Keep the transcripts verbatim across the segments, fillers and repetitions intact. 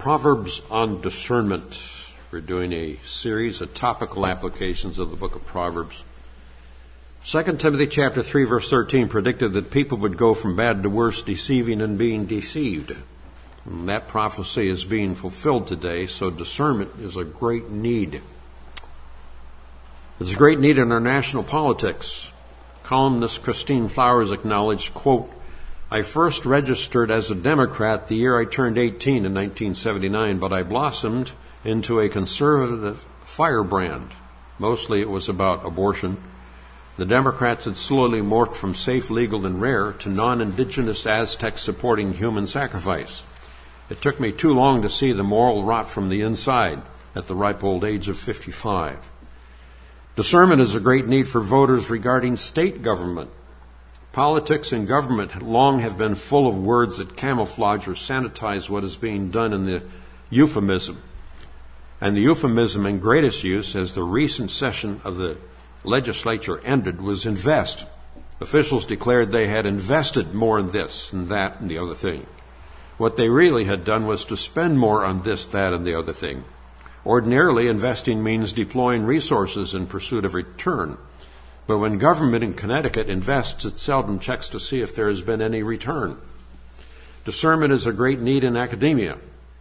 Proverbs on Discernment. We're doing a series of topical applications of the book of Proverbs. Second Timothy chapter three, verse thirteen predicted that people would go from bad to worse, deceiving and being deceived. And that prophecy is being fulfilled today, so discernment is a great need. It's a great need in our national politics. Columnist Christine Flowers acknowledged, quote, I first registered as a Democrat the year I turned eighteen in nineteen seventy-nine, but I blossomed into a conservative firebrand. Mostly it was about abortion. The Democrats had slowly morphed from safe, legal, and rare to non-indigenous Aztecs supporting human sacrifice. It took me too long to see the moral rot from the inside at the ripe old age of fifty-five. Discernment is a great need for voters regarding state government. Politics and government long have been full of words that camouflage or sanitize what is being done in the euphemism. And the euphemism in greatest use, as the recent session of the legislature ended, was invest. Officials declared they had invested more in this and that and the other thing. What they really had done was to spend more on this, that, and the other thing. Ordinarily, investing means deploying resources in pursuit of return. But when government in Connecticut invests, it seldom checks to see if there has been any return. Discernment is a great need in academia.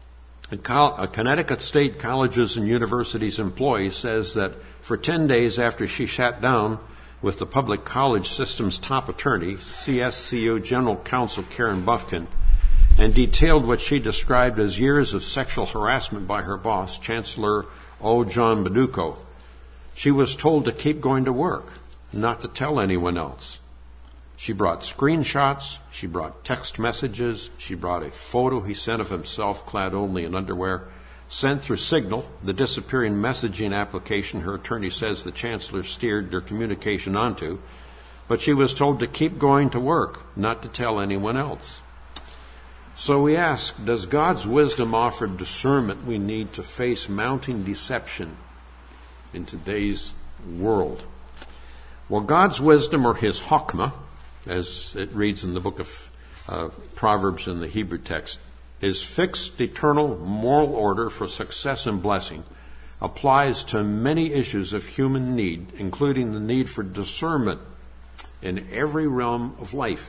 A Connecticut State Colleges and Universities employee says that for ten days after she sat down with the public college system's top attorney, C S C U General Counsel Karen Bufkin, and detailed what she described as years of sexual harassment by her boss, Chancellor O. John Baduco, she was told to keep going to work, not to tell anyone else. She brought screenshots, she brought text messages, she brought a photo he sent of himself clad only in underwear, sent through Signal, the disappearing messaging application her attorney says the chancellor steered their communication onto, but she was told to keep going to work, not to tell anyone else. So we ask, does God's wisdom offer discernment we need to face mounting deception in today's world? Well, God's wisdom, or his chokmah, as it reads in the book of uh, Proverbs in the Hebrew text, his fixed eternal moral order for success and blessing applies to many issues of human need, including the need for discernment in every realm of life.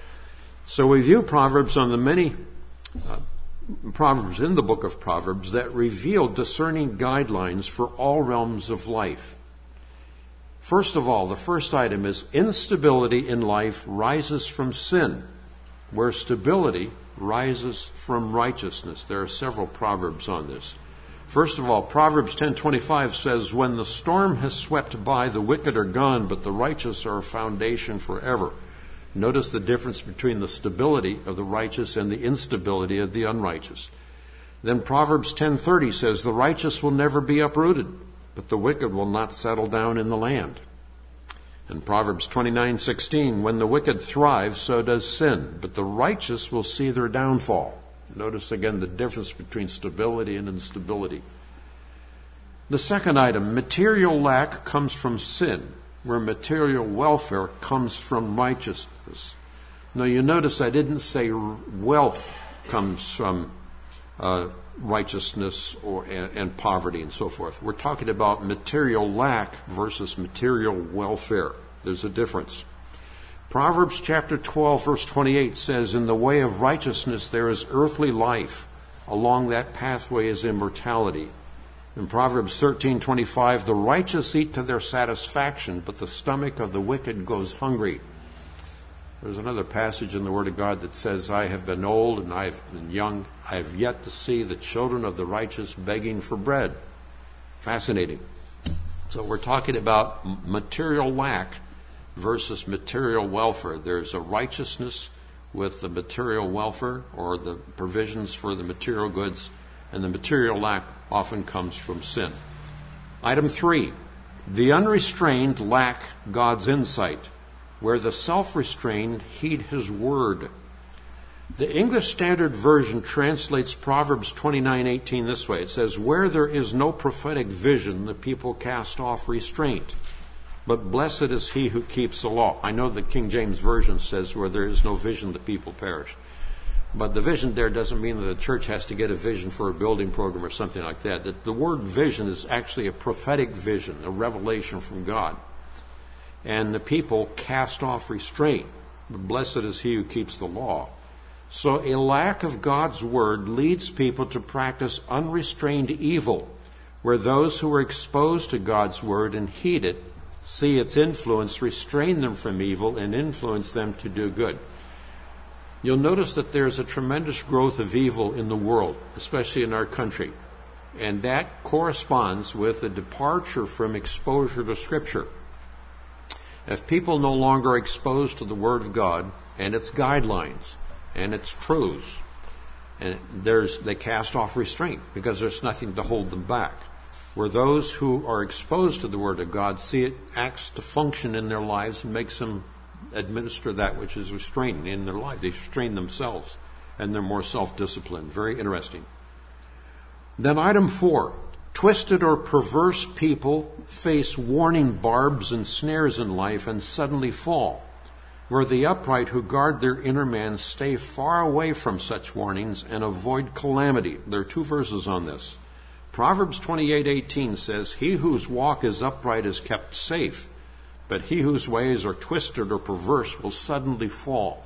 So we view Proverbs on the many uh, Proverbs in the book of Proverbs that reveal discerning guidelines for all realms of life. First of all, the first item is instability in life rises from sin, where stability rises from righteousness. There are several proverbs on this. First of all, Proverbs ten twenty-five says, when the storm has swept by, the wicked are gone, but the righteous are a foundation forever. Notice the difference between the stability of the righteous and the instability of the unrighteous. Then Proverbs ten thirty says, the righteous will never be uprooted, but the wicked will not settle down in the land. And Proverbs twenty-nine sixteen, when the wicked thrive, so does sin, but the righteous will see their downfall. Notice again the difference between stability and instability. The second item, material lack comes from sin, where material welfare comes from righteousness. Now you notice I didn't say wealth comes from uh, righteousness or and, and poverty and so forth. We're talking about material lack versus material welfare. There's a difference. Proverbs chapter twelve verse twenty-eight says, in the way of righteousness there is earthly life. Along that pathway is immortality. In Proverbs thirteen twenty-five, the righteous eat to their satisfaction, but the stomach of the wicked goes hungry. There's another passage in the Word of God that says, I have been old and I have been young. I have yet to see the children of the righteous begging for bread. Fascinating. So we're talking about material lack versus material welfare. There's a righteousness with the material welfare or the provisions for the material goods, and the material lack often comes from sin. Item three, the unrestrained lack God's insight, where the self-restrained heed his word. The English Standard Version translates Proverbs twenty-nine eighteen this way. It says, where there is no prophetic vision, the people cast off restraint. But blessed is he who keeps the law. I know the King James Version says, where there is no vision, the people perish. But the vision there doesn't mean that the church has to get a vision for a building program or something like that. The word vision is actually a prophetic vision, a revelation from God. And the people cast off restraint. Blessed is he who keeps the law. So a lack of God's word leads people to practice unrestrained evil, where those who are exposed to God's word and heed it, see its influence, restrain them from evil, and influence them to do good. You'll notice that there's a tremendous growth of evil in the world, especially in our country. And that corresponds with a departure from exposure to Scripture. If people no longer are exposed to the Word of God and its guidelines and its truths, and there's they cast off restraint because there's nothing to hold them back. Where those who are exposed to the Word of God see it acts to function in their lives and makes them administer that which is restraining in their life. They restrain themselves, and they're more self-disciplined. Very interesting. Then item four, twisted or perverse people face warning barbs and snares in life and suddenly fall, where the upright who guard their inner man stay far away from such warnings and avoid calamity. There are two verses on this. Proverbs twenty-eight eighteen says, he whose walk is upright is kept safe, but he whose ways are twisted or perverse will suddenly fall.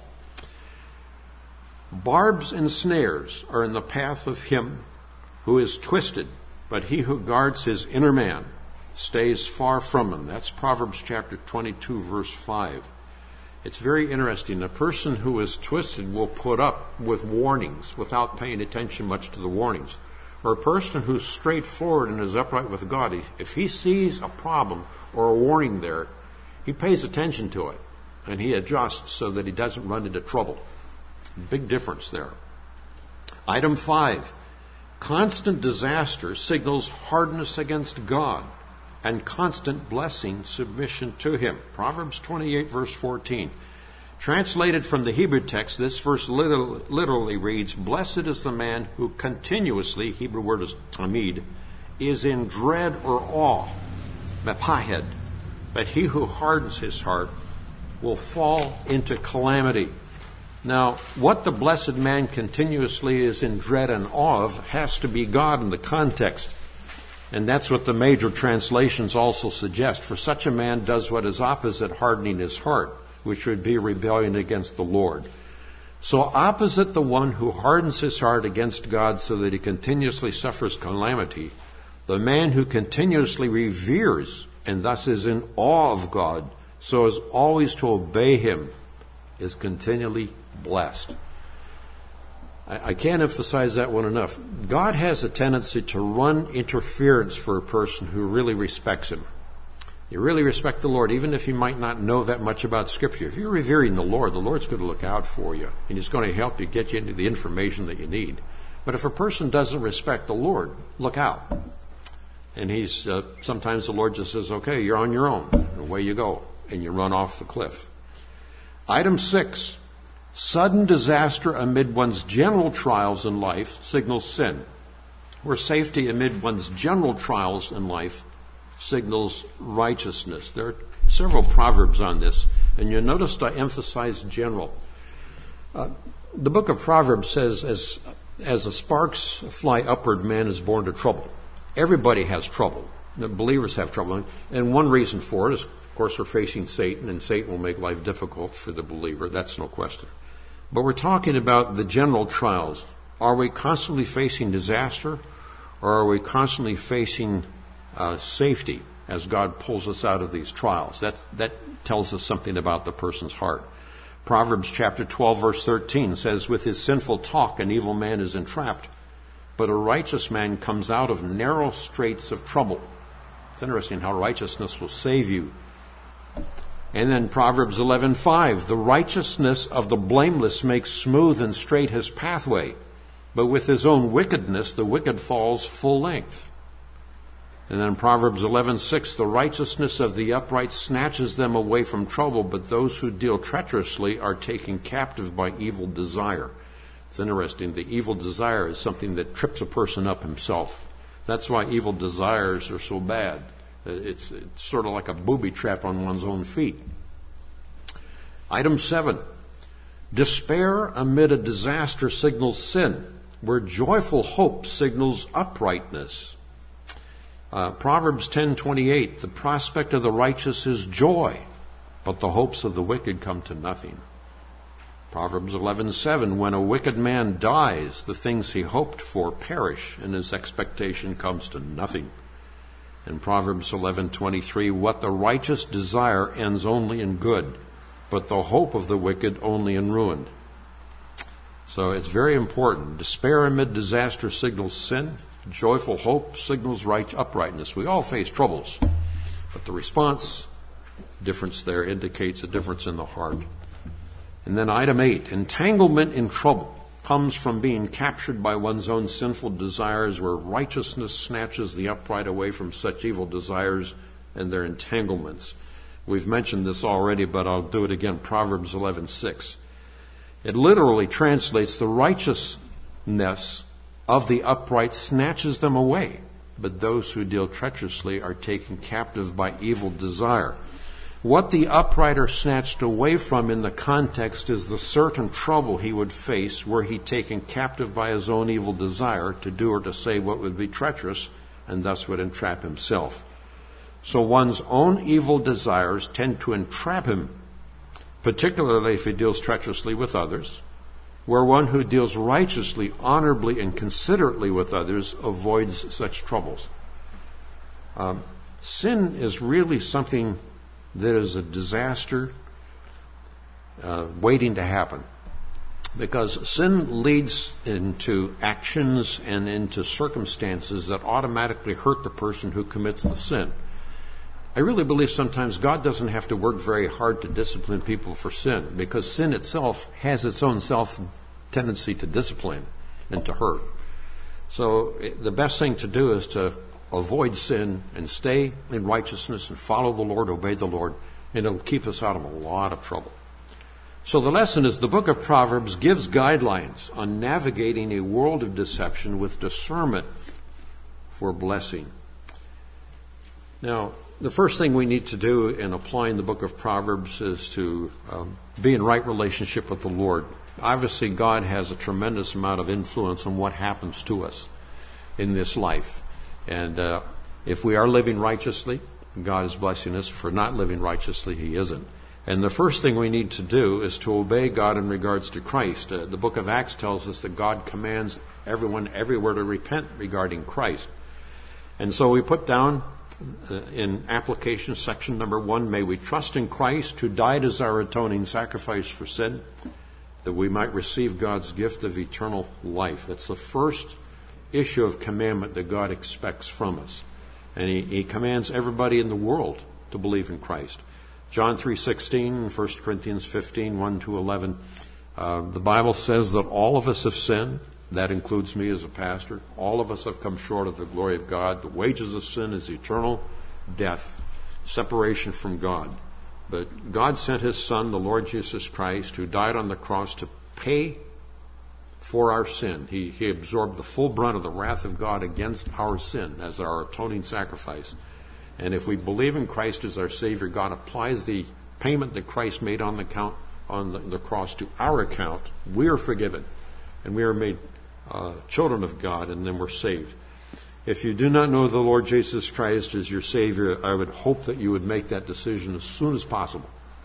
Barbs and snares are in the path of him who is twisted, but he who guards his inner man stays far from him. That's Proverbs chapter twenty-two, verse five. It's very interesting. A person who is twisted will put up with warnings without paying attention much to the warnings. Or a person who's straightforward and is upright with God, if he sees a problem or a warning there, he pays attention to it, and he adjusts so that he doesn't run into trouble. Big difference there. Item five, constant disaster signals hardness against God, and constant blessing submission to him. Proverbs twenty-eight, verse fourteen. Translated from the Hebrew text, this verse literally reads, blessed is the man who continuously, Hebrew word is tamid, is in dread or awe, mepahed. But he who hardens his heart will fall into calamity. Now, what the blessed man continuously is in dread and awe of has to be God in the context. And that's what the major translations also suggest. For such a man does what is opposite hardening his heart, which would be rebellion against the Lord. So opposite the one who hardens his heart against God so that he continuously suffers calamity, the man who continuously reveres and thus is in awe of God, so as always to obey him, is continually blessed. I, I can't emphasize that one enough. God has a tendency to run interference for a person who really respects him. You really respect the Lord, even if you might not know that much about Scripture. If you're revering the Lord, the Lord's going to look out for you, and He's going to help you get you into the information that you need. But if a person doesn't respect the Lord, look out. And he's uh, sometimes the Lord just says, okay, you're on your own, and away you go, and you run off the cliff. Item six, sudden disaster amid one's general trials in life signals sin, where safety amid one's general trials in life signals righteousness. There are several proverbs on this, and you'll notice I emphasize general. Uh, the book of Proverbs says, as, as the sparks fly upward, man is born to trouble. Everybody has trouble. The believers have trouble. And one reason for it is, of course, we're facing Satan, and Satan will make life difficult for the believer. That's no question. But we're talking about the general trials. Are we constantly facing disaster, or are we constantly facing uh, safety as God pulls us out of these trials? That's, that tells us something about the person's heart. Proverbs chapter twelve, verse thirteen says, with his sinful talk an evil man is entrapped, but a righteous man comes out of narrow straits of trouble. It's interesting how righteousness will save you. And then Proverbs eleven five, the righteousness of the blameless makes smooth and straight his pathway, but with his own wickedness the wicked falls full length. And then Proverbs eleven six, the righteousness of the upright snatches them away from trouble, but those who deal treacherously are taken captive by evil desire. It's interesting. The evil desire is something that trips a person up himself. That's why evil desires are so bad. It's, it's sort of like a booby trap on one's own feet. Item seven. Despair amid a disaster signals sin, where joyful hope signals uprightness. Uh, Proverbs ten twenty-eight, the prospect of the righteous is joy, but the hopes of the wicked come to nothing. Proverbs eleven seven, when a wicked man dies, the things he hoped for perish, and his expectation comes to nothing. And Proverbs eleven twenty-three, what the righteous desire ends only in good, but the hope of the wicked only in ruin. So it's very important. Despair amid disaster signals sin. Joyful hope signals right uprightness. We all face troubles, but the response difference there indicates a difference in the heart. And then item eight, entanglement in trouble comes from being captured by one's own sinful desires, where righteousness snatches the upright away from such evil desires and their entanglements. We've mentioned this already, but I'll do it again. Proverbs eleven six. It literally translates, the righteousness of the upright snatches them away, but those who deal treacherously are taken captive by evil desire. What the upright are snatched away from in the context is the certain trouble he would face were he taken captive by his own evil desire to do or to say what would be treacherous, and thus would entrap himself. So one's own evil desires tend to entrap him, particularly if he deals treacherously with others, where one who deals righteously, honorably, and considerately with others avoids such troubles. Um, sin is really something that is a disaster uh, waiting to happen, because sin leads into actions and into circumstances that automatically hurt the person who commits the sin. I really believe sometimes God doesn't have to work very hard to discipline people for sin, because sin itself has its own self tendency to discipline and to hurt. So the best thing to do is to avoid sin and stay in righteousness and follow the Lord, obey the Lord, and it'll keep us out of a lot of trouble. So the lesson is the book of Proverbs gives guidelines on navigating a world of deception with discernment for blessing. Now, the first thing we need to do in applying the book of Proverbs is to um, be in right relationship with the Lord. Obviously, God has a tremendous amount of influence on what happens to us in this life. And uh, if we are living righteously, God is blessing us. If we're not living righteously, He isn't. And the first thing we need to do is to obey God in regards to Christ. Uh, the book of Acts tells us that God commands everyone everywhere to repent regarding Christ. And so we put down uh, in application section number one, may we trust in Christ, who died as our atoning sacrifice for sin, that we might receive God's gift of eternal life. That's the first issue of commandment that God expects from us. And he, he commands everybody in the world to believe in Christ. John three sixteen, First Corinthians fifteen, one to eleven. Uh, the Bible says that all of us have sinned. That includes me as a pastor. All of us have come short of the glory of God. The wages of sin is eternal death, separation from God. But God sent His Son, the Lord Jesus Christ, who died on the cross to pay for our sin. He, he absorbed the full brunt of the wrath of God against our sin as our atoning sacrifice. And if we believe in Christ as our Savior, God applies the payment that Christ made on the, count, on the, the cross to our account. We are forgiven, and we are made uh, children of God, and then we're saved. If you do not know the Lord Jesus Christ as your Savior, I would hope that you would make that decision as soon as possible,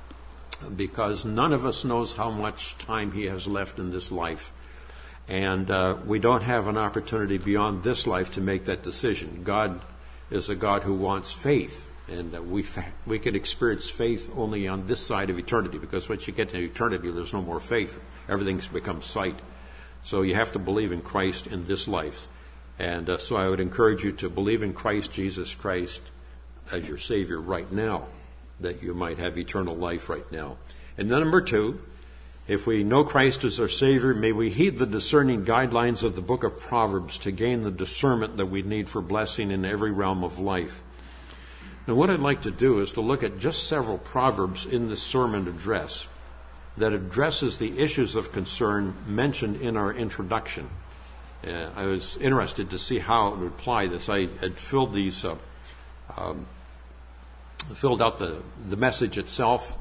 because none of us knows how much time He has left in this life. And uh, we don't have an opportunity beyond this life to make that decision. God is a God who wants faith, and uh, we fa- we can experience faith only on this side of eternity, because once you get to eternity, there's no more faith. Everything's become sight. So you have to believe in Christ in this life. And uh, so I would encourage you to believe in Christ Jesus Christ as your Savior right now, that you might have eternal life right now. And then number two, if we know Christ as our Savior, may we heed the discerning guidelines of the book of Proverbs to gain the discernment that we need for blessing in every realm of life. Now, what I'd like to do is to look at just several Proverbs in this sermon address that addresses the issues of concern mentioned in our introduction. Uh, I was interested to see how it would apply this. I had filled these, uh, um, filled out the, the message itself,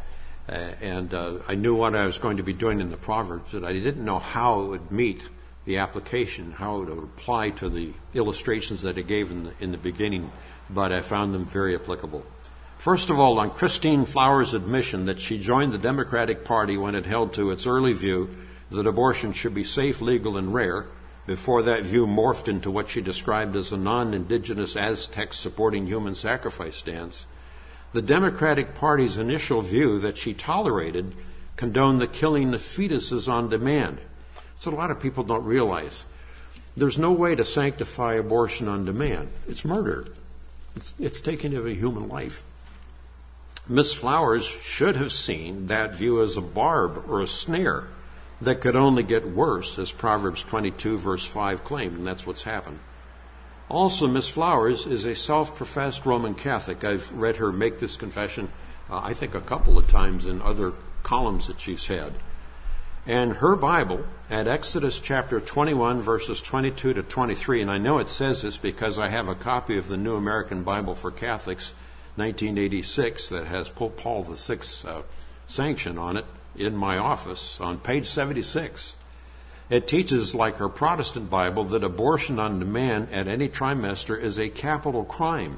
Uh, and uh, I knew what I was going to be doing in the Proverbs, but I didn't know how it would meet the application, how it would apply to the illustrations that it gave in the, in the beginning, but I found them very applicable. First of all, on Christine Flowers' admission that she joined the Democratic Party when it held to its early view that abortion should be safe, legal, and rare, before that view morphed into what she described as a non-indigenous Aztec supporting human sacrifice stance, the Democratic Party's initial view that she tolerated condoned the killing of fetuses on demand. So a lot of people don't realize there's no way to sanctify abortion on demand. It's murder. It's, it's taking of a human life. Miss Flowers should have seen that view as a barb or a snare that could only get worse, as Proverbs twenty-two verse five claimed, and that's what's happened. Also, Miss Flowers is a self-professed Roman Catholic. I've read her make this confession, uh, I think, a couple of times in other columns that she's had. And her Bible, at Exodus chapter twenty-one, verses twenty-two to twenty-three, and I know it says this because I have a copy of the New American Bible for Catholics, nineteen eighty-six, that has Pope Paul the Sixth's uh, sanction on it in my office on page seventy-six. It teaches, like our Protestant Bible, that abortion on demand at any trimester is a capital crime.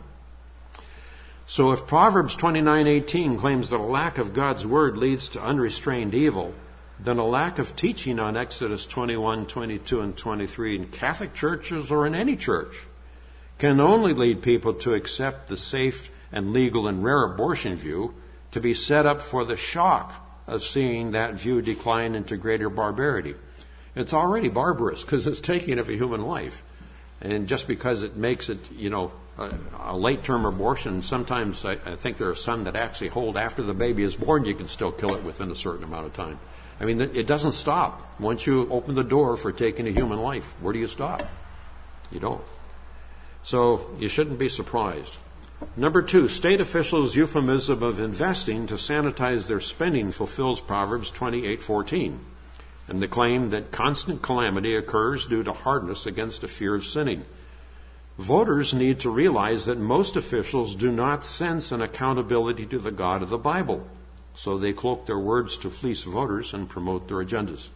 So if Proverbs twenty-nine eighteen claims that a lack of God's word leads to unrestrained evil, then a lack of teaching on Exodus twenty-one, twenty-two, and twenty-three in Catholic churches or in any church can only lead people to accept the safe and legal and rare abortion view to be set up for the shock of seeing that view decline into greater barbarity. It's already barbarous because it's taking of a human life. And just because it makes it, you know, a, a late-term abortion, sometimes I, I think there are some that actually hold after the baby is born, you can still kill it within a certain amount of time. I mean, it doesn't stop. Once you open the door for taking a human life, where do you stop? You don't. So you shouldn't be surprised. Number two, state officials' euphemism of investing to sanitize their spending fulfills Proverbs twenty-eight fourteen. And the claim that constant calamity occurs due to hardness against a fear of sinning. Voters need to realize that most officials do not sense an accountability to the God of the Bible, so they cloak their words to fleece voters and promote their agendas.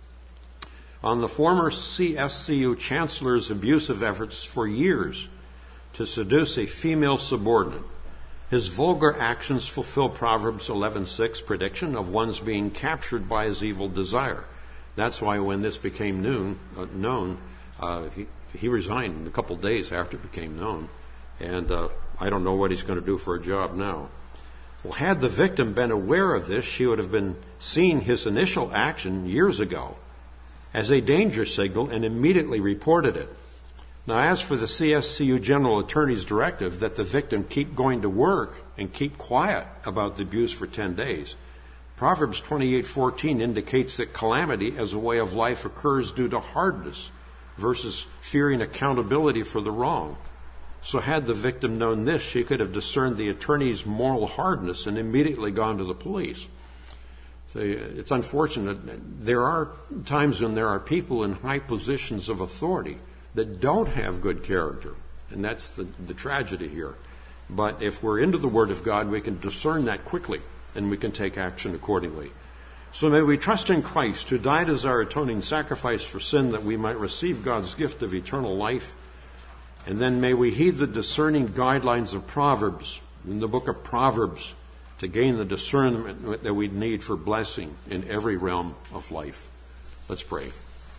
On the former C S C U chancellor's abusive efforts for years to seduce a female subordinate, his vulgar actions fulfill Proverbs eleven six prediction of one's being captured by his evil desire. That's why when this became noon, uh, known, uh, he, he resigned a couple of days after it became known. And uh, I don't know what he's going to do for a job now. Well, had the victim been aware of this, she would have been seeing his initial action years ago as a danger signal and immediately reported it. Now, as for the C S C U General Attorney's directive that the victim keep going to work and keep quiet about the abuse for ten days, Proverbs twenty-eight fourteen indicates that calamity as a way of life occurs due to hardness versus fearing accountability for the wrong. So had the victim known this, she could have discerned the attorney's moral hardness and immediately gone to the police. So it's unfortunate. There are times when there are people in high positions of authority that don't have good character, and that's the, the tragedy here. But if we're into the Word of God, we can discern that quickly, and we can take action accordingly. So may we trust in Christ, who died as our atoning sacrifice for sin, that we might receive God's gift of eternal life. And then may we heed the discerning guidelines of Proverbs, in the book of Proverbs, to gain the discernment that we need for blessing in every realm of life. Let's pray.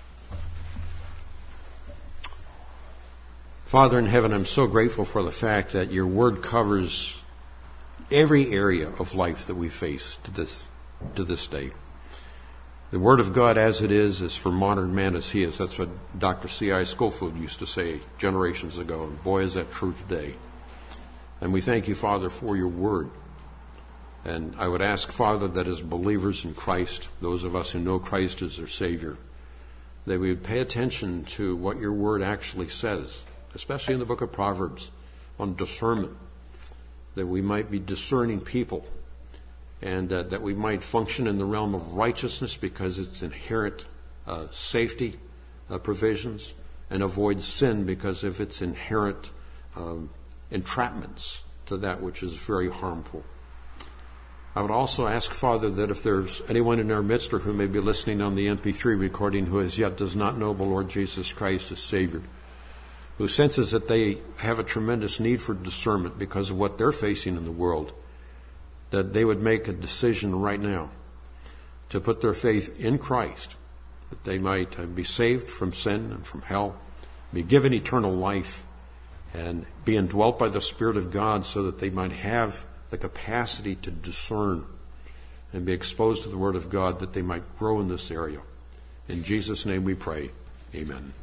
Father in heaven, I'm so grateful for the fact that your word covers every area of life that we face to this to this day. The Word of God as it is is for modern man as he is. That's what Doctor C I Scofield used to say generations ago, and boy, is that true today. And we thank you, Father, for your Word. And I would ask, Father, that as believers in Christ, those of us who know Christ as their Savior, that we would pay attention to what your Word actually says, especially in the book of Proverbs, on discernment, that we might be discerning people, and uh, that we might function in the realm of righteousness because it's inherent uh, safety uh, provisions, and avoid sin because of its inherent um, entrapments to that which is very harmful. I would also ask, Father, that if there's anyone in our midst or who may be listening on the M P three recording who as yet does not know the Lord Jesus Christ as Savior, who senses that they have a tremendous need for discernment because of what they're facing in the world, that they would make a decision right now to put their faith in Christ, that they might be saved from sin and from hell, be given eternal life, and be indwelt by the Spirit of God so that they might have the capacity to discern and be exposed to the Word of God, that they might grow in this area. In Jesus' name we pray. Amen.